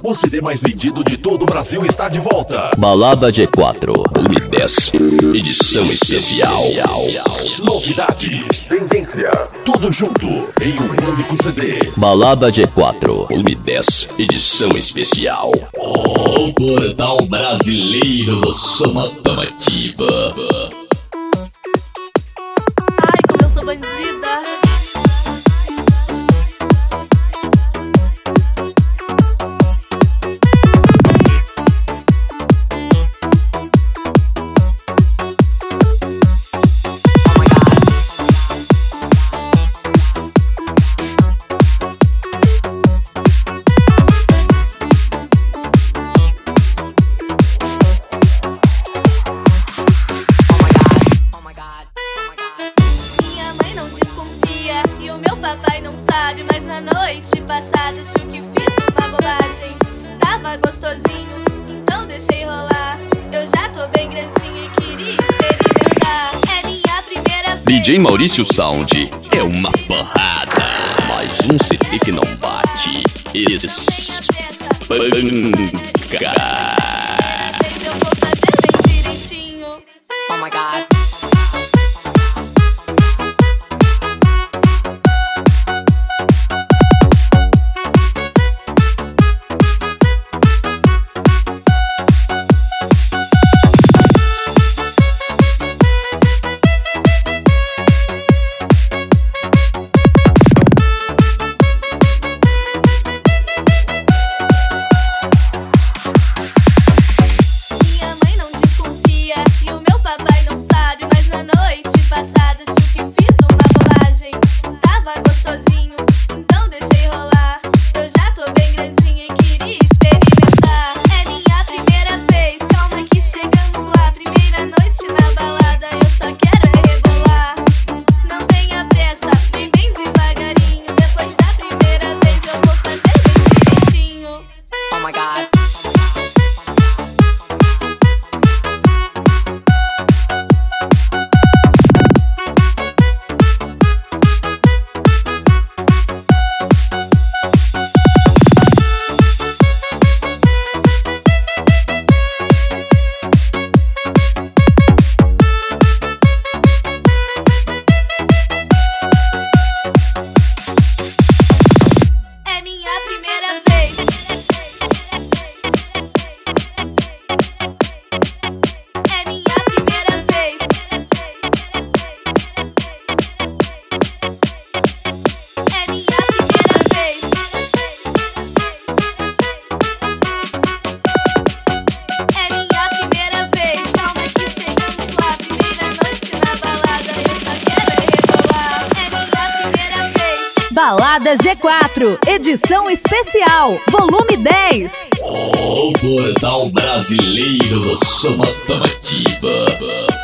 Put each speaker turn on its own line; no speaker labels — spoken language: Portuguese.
O CD mais vendido de todo o Brasil está de volta.
Balada G4, volume 10, edição especial.
Novidades, tendência, tudo junto em um único CD.
Balada G4, volume 10, edição especial. O portal brasileiro do som automotiva.
Ai, como eu sou bandida. Papai não sabe, mas na noite passada achou que fiz uma bobagem. Tava gostosinho, então deixei rolar. Eu já tô bem grandinha e queria experimentar. É minha primeira vez.
DJ Maurício Sound é uma porrada, mas um CD que não bate. Espanca.
Eu vou fazer bem direitinho. Oh my God.
Balada G4, edição especial, volume 10.
O portal brasileiro do som automotiva.